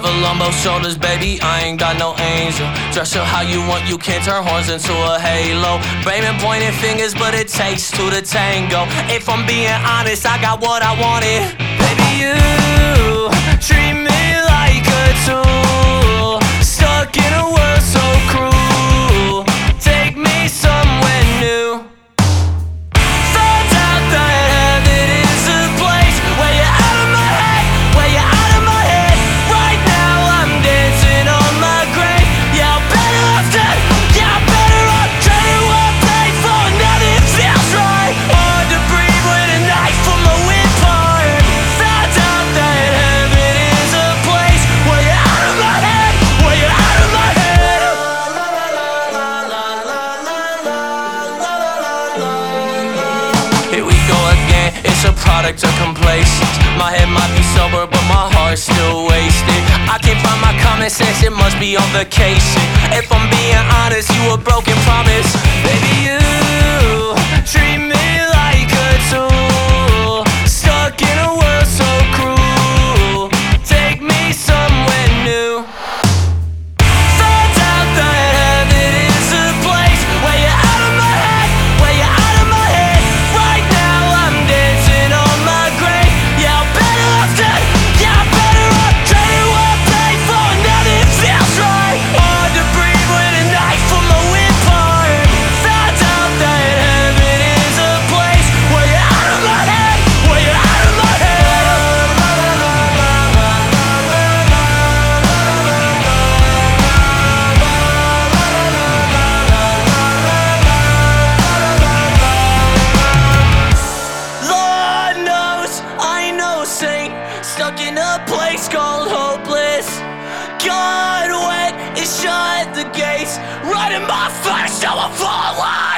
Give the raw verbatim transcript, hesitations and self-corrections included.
devil on both shoulders, baby, I ain't got no angel. Dress up how you want, you can't turn horns into a halo. Blaming pointing fingers, but it takes two to tango. If I'm being honest, I got what I wanted. Baby, you treat me like a tool, stuck in a world so cruel. Take me somewhere new. Found out that heaven is a place where you're out of my head, where you're out of my head. Right now I'm dancing on my grave. Yeah, I'm better off dead. Yeah, I'm better off trading one pain for another. It feels right. Hard to breathe with a knife from my windpipe. Found out that heaven is a place where you're out of my head, where you're out of my head. Here we go again, it's a product of complacence. My head might be sober, but my heart's still wasted. I can't find my common sense, it must be on vacation. If I'm being honest, you a broken promise. Baby, you treat me like a tool, stuck in a world so cruel. Take me somewhere new. Found out that heaven is a place where you're out of my head, where you're out of my head. Right now I'm dancing on my grave. Yeah, I'm better off dead. Yeah, I'm better off trading one pain for another. It feels right. Hard to breathe with a knife from my windpipe. Found out that heaven is a place where you're out of my head, where you're out of my head. Lord knows I ain't no saint, stuck in a place called hopeless. God went and shut the gates right in my face, so I fall.